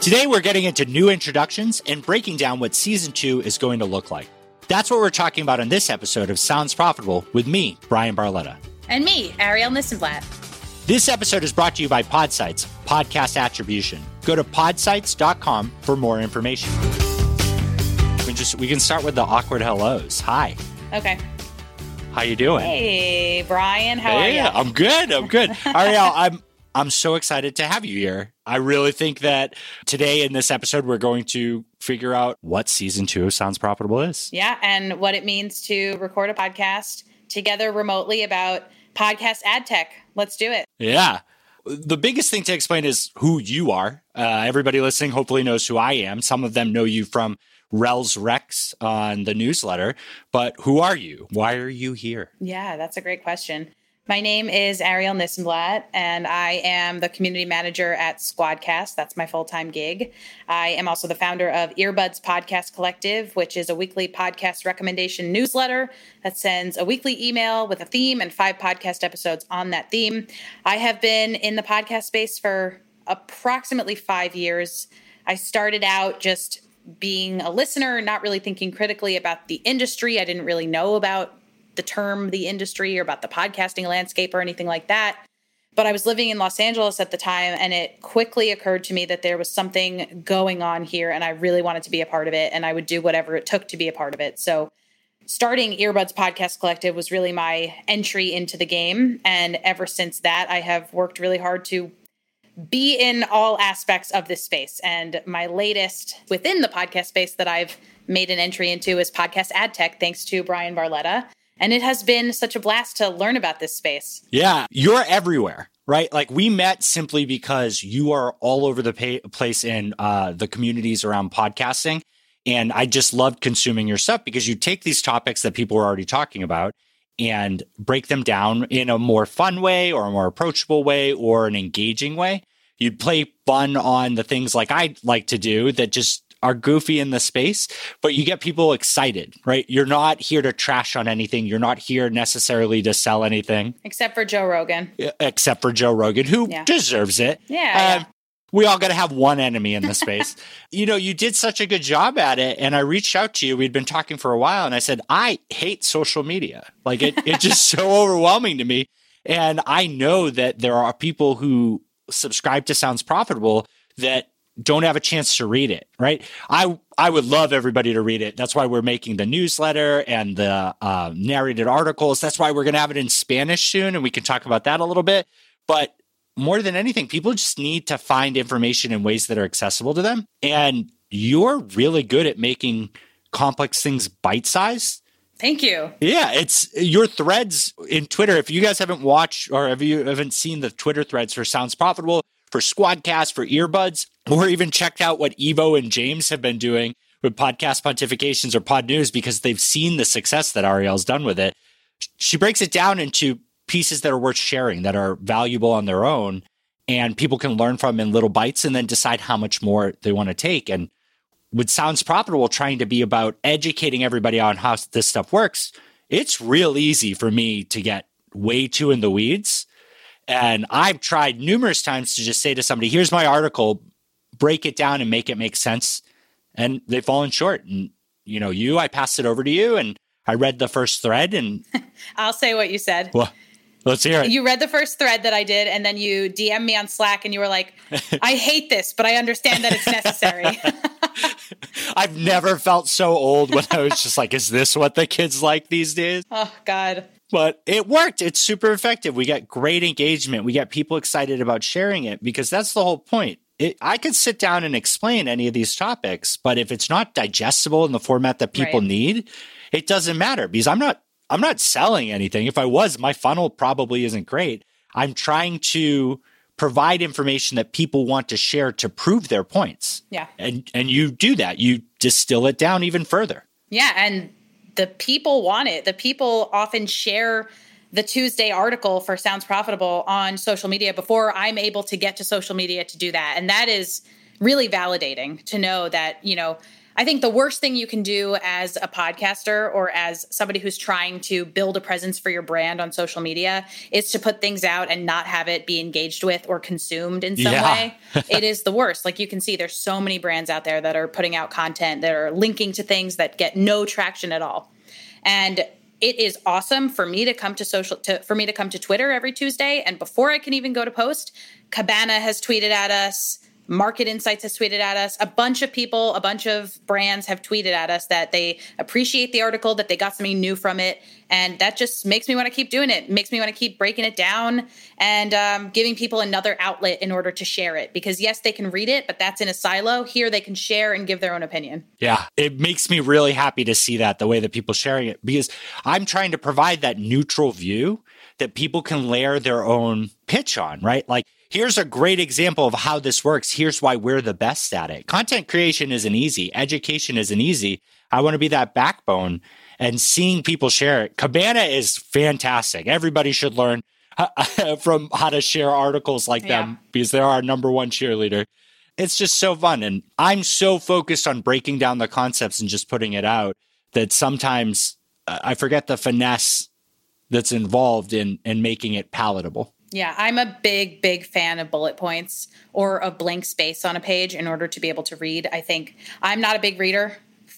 Today, we're getting into new introductions and breaking down what Season 2 is going to look like. That's what we're talking about in this episode of Sounds Profitable with me, Brian Barletta. And me, Ariel Nissenblatt. This episode is brought to you by Podsights, podcast attribution. Go to podsights.com for more information. We can start with the awkward hellos. Hi. Okay. How you doing? Hey, Brian. How are you? I'm good. Ariel, I'm so excited to have you here. I really think that today in this episode, we're going to figure out what Season 2 of Sounds Profitable is. Yeah, and what it means to record a podcast together remotely about podcast ad tech. Let's do it. Yeah. The biggest thing to explain is who you are. Everybody listening hopefully knows who I am. Some of them know you from Rels Rex on the newsletter. But who are you? Why are you here? Yeah, that's a great question. My name is Ariel Nissenblatt, and I am the community manager at Squadcast. That's my full-time gig. I am also the founder of Earbuds Podcast Collective, which is a weekly podcast recommendation newsletter that sends a weekly email with a theme and 5 podcast episodes on that theme. I have been in the podcast space for approximately 5 years. I started out just being a listener, not really thinking critically about the industry. I didn't really know about the term, the industry, or about the podcasting landscape or anything like that. But I was living in Los Angeles at the time, and it quickly occurred to me that there was something going on here, and I really wanted to be a part of it, and I would do whatever it took to be a part of it. So starting Earbuds Podcast Collective was really my entry into the game. And ever since that, I have worked really hard to be in all aspects of this space. And my latest within the podcast space that I've made an entry into is podcast ad tech, thanks to Brian Barletta. And it has been such a blast to learn about this space. Yeah, you're everywhere, right? Like we met simply because you are all over the place in the communities around podcasting. And I just loved consuming your stuff because you take these topics that people were already talking about and break them down in a more fun way or a more approachable way or an engaging way. You'd play fun on the things like I like to do that just are goofy in the space, but you get people excited, right? You're not here to trash on anything. You're not here necessarily to sell anything. Except for Joe Rogan. Except for Joe Rogan, who deserves it. Yeah. We all got to have one enemy in the space. You did such a good job at it. And I reached out to you. We'd been talking for a while. And I said, I hate social media. Like it's just so overwhelming to me. And I know that there are people who subscribe to Sounds Profitable that don't have a chance to read it, right? I would love everybody to read it. That's why we're making the newsletter and the narrated articles. That's why we're going to have it in Spanish soon, and we can talk about that a little bit. But more than anything, people just need to find information in ways that are accessible to them. And you're really good at making complex things bite-sized. Thank you. Yeah, it's your threads in Twitter. If you guys haven't watched or if you haven't seen the Twitter threads for Sounds Profitable, for Squadcast, for Earbuds, or even checked out what Evo and James have been doing with Podcast Pontifications or Pod News because they've seen the success that Ariel's done with it. She breaks it down into pieces that are worth sharing, that are valuable on their own, and people can learn from in little bites and then decide how much more they want to take. And with Sounds Profitable trying to be about educating everybody on how this stuff works, it's real easy for me to get way too in the weeds. And I've tried numerous times to just say to somebody, here's my article, break it down and make it make sense. And they've fallen short. And, I passed it over to you and I read the first thread and I'll say what you said. Well, let's hear it. You read the first thread that I did, and then you DM'd me on Slack and you were like, I hate this, but I understand that it's necessary. I've never felt so old when I was just like, is this what the kids like these days? Oh, God. But it worked. It's super effective. We get great engagement. We get people excited about sharing it because that's the whole point. I could sit down and explain any of these topics, but if it's not digestible in the format that people need, it doesn't matter because I'm not selling anything. If I was, my funnel probably isn't great. I'm trying to provide information that people want to share to prove their points. Yeah. And you do that. You distill it down even further. Yeah. And the people want it. The people often share the Tuesday article for Sounds Profitable on social media before I'm able to get to social media to do that. And that is really validating to know that, I think the worst thing you can do as a podcaster or as somebody who's trying to build a presence for your brand on social media is to put things out and not have it be engaged with or consumed in some way. It is the worst. Like you can see there's so many brands out there that are putting out content that are linking to things that get no traction at all. And it is awesome for me to come to Twitter every Tuesday. And before I can even go to post, Cabana has tweeted at us. Market Insights has tweeted at us. A bunch of people, a bunch of brands have tweeted at us that they appreciate the article, that they got something new from it. And that just makes me want to keep doing it. Makes me want to keep breaking it down and giving people another outlet in order to share it. Because yes, they can read it, but that's in a silo. Here they can share and give their own opinion. Yeah, it makes me really happy to see that, the way that people sharing it, because I'm trying to provide that neutral view that people can layer their own pitch on, right? Like, here's a great example of how this works. Here's why we're the best at it. Content creation isn't easy. Education isn't easy. I want to be that backbone, and seeing people share it. Cabana is fantastic. Everybody should learn from how to share articles like them, because they're our number one cheerleader. It's just so fun. And I'm so focused on breaking down the concepts and just putting it out that sometimes I forget the finesse that's involved in making it palatable. Yeah, I'm a big fan of bullet points or a blank space on a page in order to be able to read. I think I'm not a big reader.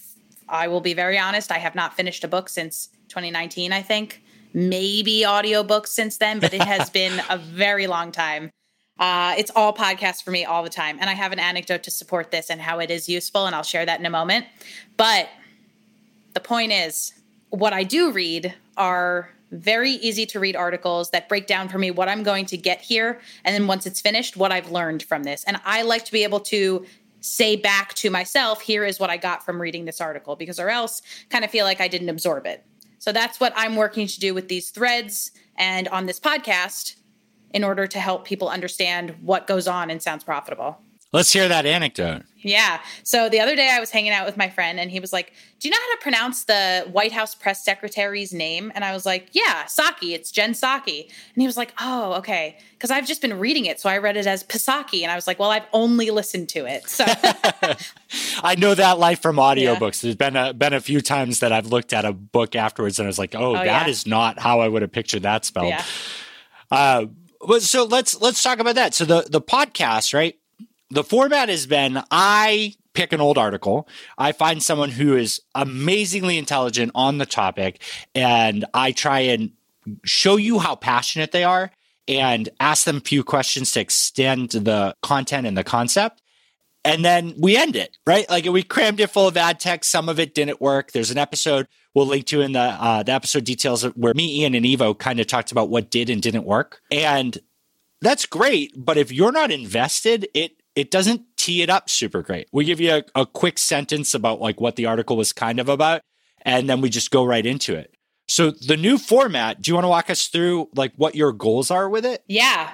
I will be very honest. I have not finished a book since 2019, I think. Maybe audiobooks since then, but it has been a very long time. It's all podcasts for me all the time. And I have an anecdote to support this and how it is useful, and I'll share that in a moment. But the point is, what I do read are very easy to read articles that break down for me what I'm going to get here. And then once it's finished, what I've learned from this. And I like to be able to say back to myself, here is what I got from reading this article, because or else kind of feel like I didn't absorb it. So that's what I'm working to do with these threads and on this podcast in order to help people understand what goes on in Sounds Profitable. Let's hear that anecdote. Yeah. So the other day I was hanging out with my friend and he was like, do you know how to pronounce the White House press secretary's name? And I was like, yeah, Psaki. It's Jen Psaki. And he was like, oh, okay. Because I've just been reading it. So I read it as Psaki. And I was like, well, I've only listened to it. So I know that life from audiobooks. Yeah. There's been a few times that I've looked at a book afterwards and I was like, that is not how I would have pictured that spelled. Yeah. So let's talk about that. So the podcast, right? The format has been, I pick an old article. I find someone who is amazingly intelligent on the topic, and I try and show you how passionate they are and ask them a few questions to extend the content and the concept. And then we end it, right? Like we crammed it full of ad text. Some of it didn't work. There's an episode we'll link to in the episode details where me, Ian, and Evo kind of talked about what did and didn't work. And that's great. But if you're not invested, it doesn't tee it up super great. We give you a quick sentence about like what the article was kind of about, and then we just go right into it. So the new format, do you want to walk us through like what your goals are with it? Yeah,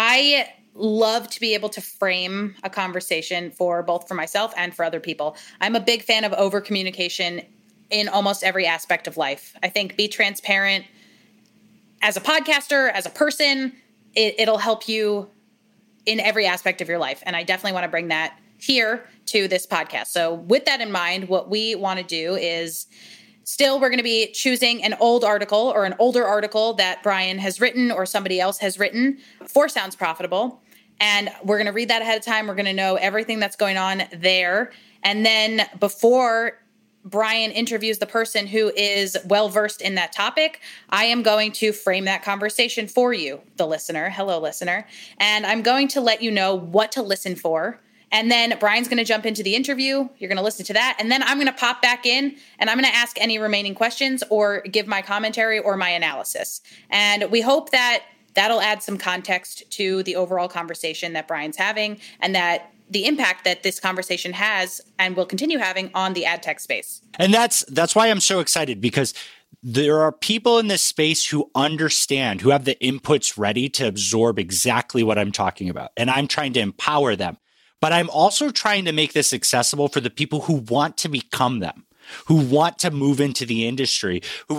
I love to be able to frame a conversation for both for myself and for other people. I'm a big fan of over communication in almost every aspect of life. I think be transparent as a podcaster, as a person, it'll help you in every aspect of your life. And I definitely want to bring that here to this podcast. So with that in mind, what we want to do is still, we're going to be choosing an old article or an older article that Brian has written or somebody else has written for Sounds Profitable. And we're going to read that ahead of time. We're going to know everything that's going on there. And then before Brian interviews the person who is well-versed in that topic, I am going to frame that conversation for you, the listener. Hello, listener. And I'm going to let you know what to listen for. And then Brian's going to jump into the interview. You're going to listen to that. And then I'm going to pop back in and I'm going to ask any remaining questions or give my commentary or my analysis. And we hope that that'll add some context to the overall conversation that Brian's having and that the impact that this conversation has and will continue having on the ad tech space. And that's why I'm so excited, because there are people in this space who understand, who have the inputs ready to absorb exactly what I'm talking about. And I'm trying to empower them. But I'm also trying to make this accessible for the people who want to become them, who want to move into the industry,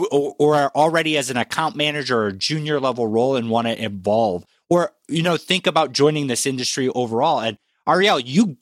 or are already as an account manager or junior level role and want to evolve, or, think about joining this industry overall. And Ariel, you get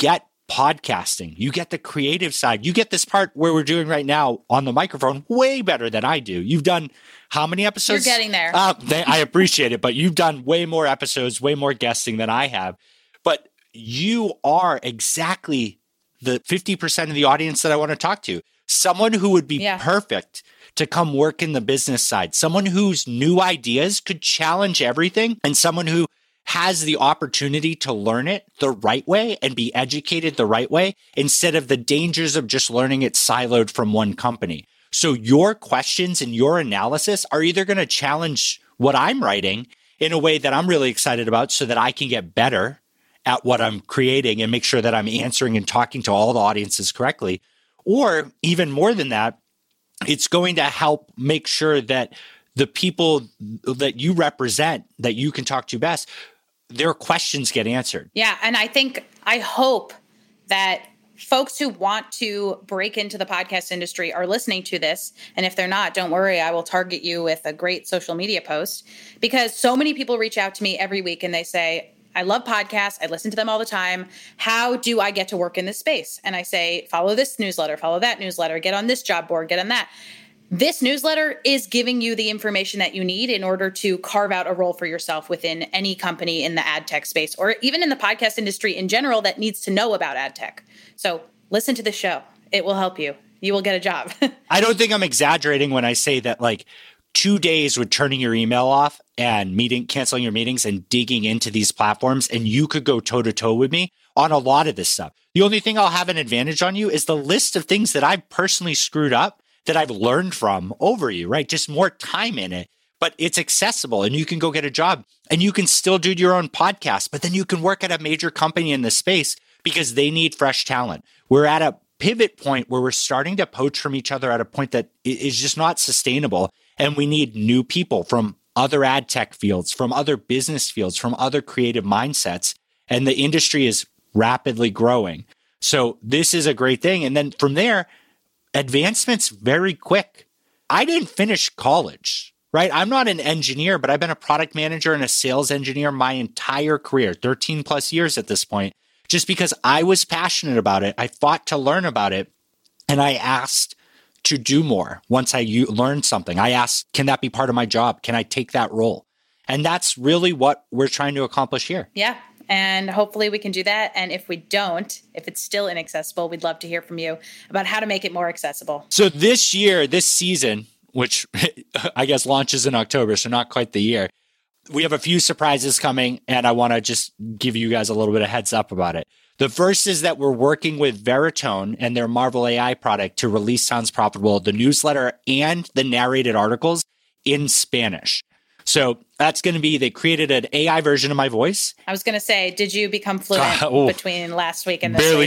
podcasting. You get the creative side. You get this part where we're doing right now on the microphone way better than I do. You've done how many episodes? You're getting there. I appreciate it, but you've done way more episodes, way more guesting than I have. But you are exactly the 50% of the audience that I want to talk to. Someone who would be perfect to come work in the business side. Someone whose new ideas could challenge everything, and someone who has the opportunity to learn it the right way and be educated the right way instead of the dangers of just learning it siloed from one company. So your questions and your analysis are either going to challenge what I'm writing in a way that I'm really excited about so that I can get better at what I'm creating and make sure that I'm answering and talking to all the audiences correctly. Or even more than that, it's going to help make sure that the people that you represent, that you can talk to best, their questions get answered. Yeah. And I hope that folks who want to break into the podcast industry are listening to this. And if they're not, don't worry, I will target you with a great social media post, because so many people reach out to me every week and they say, I love podcasts. I listen to them all the time. How do I get to work in this space? And I say, follow this newsletter, follow that newsletter, get on this job board, get on that. This newsletter is giving you the information that you need in order to carve out a role for yourself within any company in the ad tech space, or even in the podcast industry in general that needs to know about ad tech. So listen to the show. It will help you. You will get a job. I don't think I'm exaggerating when I say that, like, 2 days with turning your email off and canceling your meetings and digging into these platforms, and you could go toe to toe with me on a lot of this stuff. The only thing I'll have an advantage on you is the list of things that I've personally screwed up that I've learned from over you, right? Just more time in it, but it's accessible and you can go get a job and you can still do your own podcast, but then you can work at a major company in the space because they need fresh talent. We're at a pivot point where we're starting to poach from each other at a point that is just not sustainable. And we need new people from other ad tech fields, from other business fields, from other creative mindsets. And the industry is rapidly growing. So this is a great thing. And then from there, advancement's very quick. I didn't finish college, right? I'm not an engineer, but I've been a product manager and a sales engineer my entire career, 13 plus years at this point, just because I was passionate about it. I fought to learn about it. And I asked to do more. Once I learned something, I asked, can that be part of my job? Can I take that role? And that's really what we're trying to accomplish here. Yeah. And hopefully we can do that. And if we don't, if it's still inaccessible, we'd love to hear from you about how to make it more accessible. So this season, which I guess launches in October, so not quite the year, we have a few surprises coming, and I want to just give you guys a little bit of heads up about it. The first is that we're working with Veritone and their Marvel AI product to release Sounds Profitable, the newsletter and the narrated articles in Spanish. So that's going to be, they created an AI version of my voice. I was going to say, did you become fluent between last week and this barely week?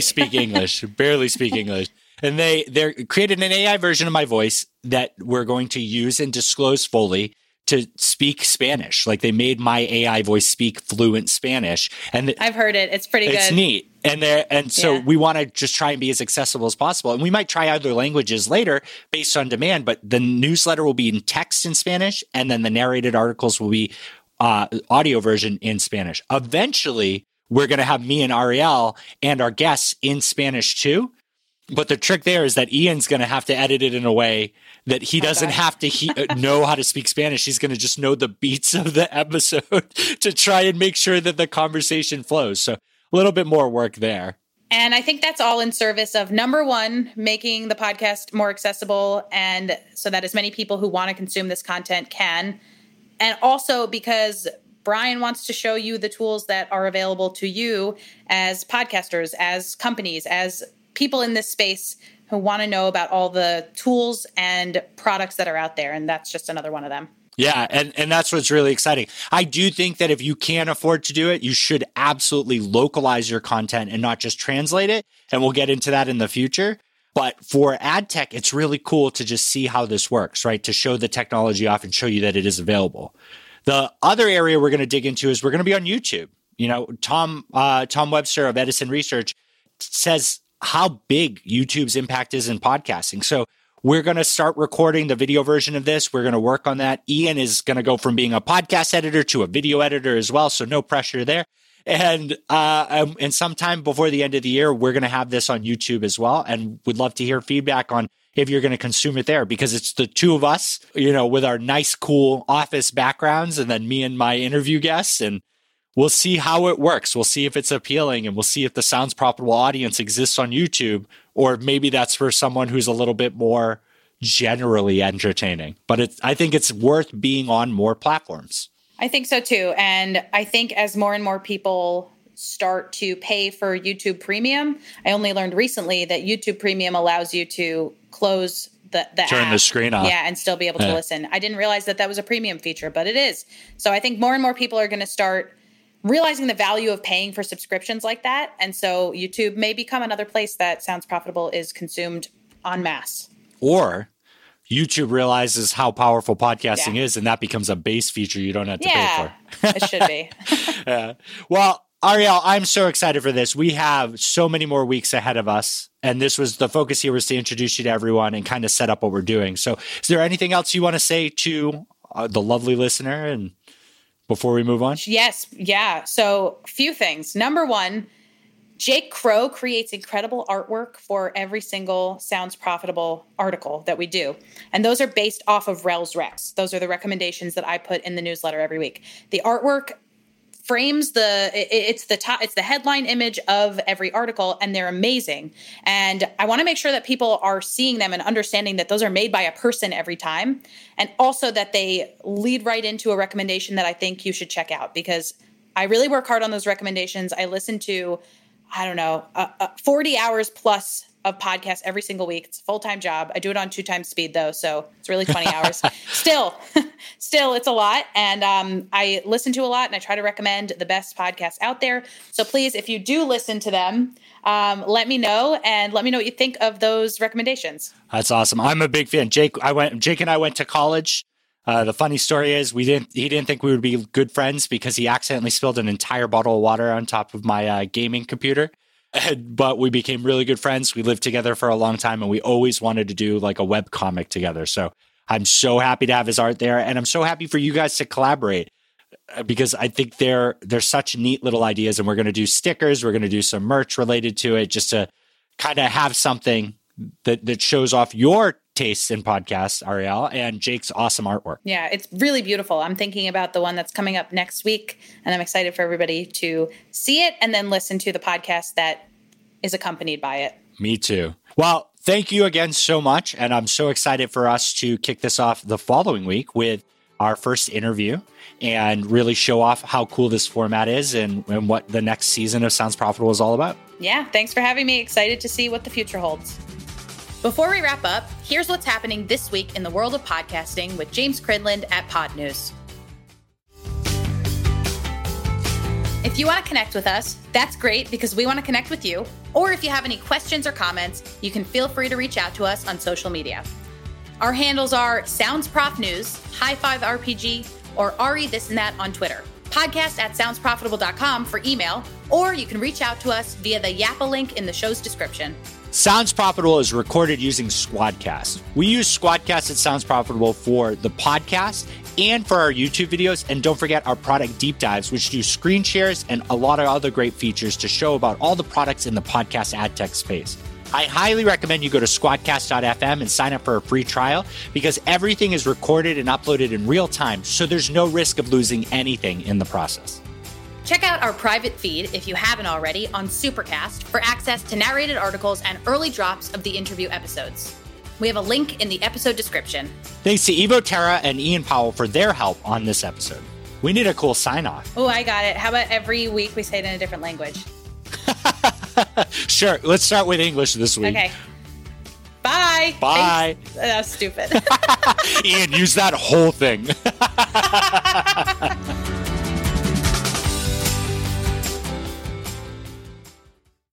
Barely speak English. And they created an AI version of my voice that we're going to use and disclose fully to speak Spanish. Like, they made my AI voice speak fluent Spanish. And I've heard it. It's pretty good. It's neat. And so we want to just try and be as accessible as possible. And we might try other languages later based on demand, but the newsletter will be in text in Spanish, and then the narrated articles will be audio version in Spanish. Eventually, we're going to have me and Ariel and our guests in Spanish too. But the trick there is that Ian's going to have to edit it in a way that he doesn't have to know how to speak Spanish. He's going to just know the beats of the episode to try and make sure that the conversation flows. So a little bit more work there. And I think that's all in service of, number one, making the podcast more accessible, and so that as many people who want to consume this content can. And also because Brian wants to show you the tools that are available to you as podcasters, as companies, as people in this space who want to know about all the tools and products that are out there. And that's just another one of them. Yeah. And that's what's really exciting. I do think that if you can afford to do it, you should absolutely localize your content and not just translate it. And we'll get into that in the future. But for ad tech, it's really cool to just see how this works, right? To show the technology off and show you that it is available. The other area we're going to dig into is we're going to be on YouTube. You know, Tom Webster of Edison Research says how big YouTube's impact is in podcasting. So we're going to start recording the video version of this. We're going to work on that. Ian is going to go from being a podcast editor to a video editor as well. So no pressure there. And sometime before the end of the year, we're going to have this on YouTube as well. And we'd love to hear feedback on if you're going to consume it there, because it's the two of us, with our nice, cool office backgrounds, and then me and my interview guests. And we'll see how it works. We'll see if it's appealing, and we'll see if the Sounds Profitable audience exists on YouTube, or maybe that's for someone who's a little bit more generally entertaining. But I think it's worth being on more platforms. I think so too. And I think as more and more people start to pay for YouTube Premium, I only learned recently that YouTube Premium allows you to close the turn app, the screen off. Yeah, and still be able to listen. I didn't realize that was a premium feature, but it is. So I think more and more people are going to start realizing the value of paying for subscriptions like that. And so YouTube may become another place that Sounds Profitable is consumed en masse. Or YouTube realizes how powerful podcasting is, and that becomes a base feature you don't have to pay for. It should be. Yeah. Well, Ariel, I'm so excited for this. We have so many more weeks ahead of us. And this was the focus here, was to introduce you to everyone and kind of set up what we're doing. So is there anything else you want to say to the lovely listener and before we move on? Yes. Yeah. So a few things. Number one, Jake Crow creates incredible artwork for every single Sounds Profitable article that we do. And those are based off of Rels Recs. Those are the recommendations that I put in the newsletter every week. The artwork frames it's the headline image of every article, and they're amazing. And I want to make sure that people are seeing them and understanding that those are made by a person every time. And also that they lead right into a recommendation that I think you should check out, because I really work hard on those recommendations. I listen to, 40 hours plus of podcasts every single week. It's a full-time job. I do it on 2 times speed though, so it's really 20 hours. Still, it's a lot. And I listen to a lot, and I try to recommend the best podcasts out there. So please, if you do listen to them, let me know, and let me know what you think of those recommendations. That's awesome. I'm a big fan. Jake and I went to college. The funny story is he didn't think we would be good friends because he accidentally spilled an entire bottle of water on top of my gaming computer. But we became really good friends. We lived together for a long time, and we always wanted to do like a web comic together. So I'm so happy to have his art there, and I'm so happy for you guys to collaborate, because I think they're such neat little ideas. And we're going to do stickers. We're going to do some merch related to it, just to kind of have something that shows off your tastes in podcasts, Ariel, and Jake's awesome artwork. Yeah, it's really beautiful. I'm thinking about the one that's coming up next week, and I'm excited for everybody to see it and then listen to the podcast that is accompanied by it. Me too. Well, thank you again so much. And I'm so excited for us to kick this off the following week with our first interview and really show off how cool this format is and what the next season of Sounds Profitable is all about. Yeah, thanks for having me. Excited to see what the future holds. Before we wrap up, here's what's happening this week in the world of podcasting with James Cridland at Pod News. If you want to connect with us, that's great, because we want to connect with you. Or if you have any questions or comments, you can feel free to reach out to us on social media. Our handles are SoundsProfNews, High Five RPG, or Ari This and That on Twitter. Podcast@soundsprofitable.com for email, or you can reach out to us via the Yappa link in the show's description. Sounds Profitable is recorded using Squadcast. We use Squadcast at Sounds Profitable for the podcast and for our YouTube videos. And don't forget our product deep dives, which do screen shares and a lot of other great features to show about all the products in the podcast ad tech space. I highly recommend you go to squadcast.fm and sign up for a free trial, because everything is recorded and uploaded in real time, so there's no risk of losing anything in the process. Check out our private feed, if you haven't already, on Supercast for access to narrated articles and early drops of the interview episodes. We have a link in the episode description. Thanks to Evo Terra and Ian Powell for their help on this episode. We need a cool sign-off. Oh, I got it. How about every week we say it in a different language? Sure. Let's start with English this week. Okay. Bye. Bye. Thanks. That was stupid. Ian, use that whole thing.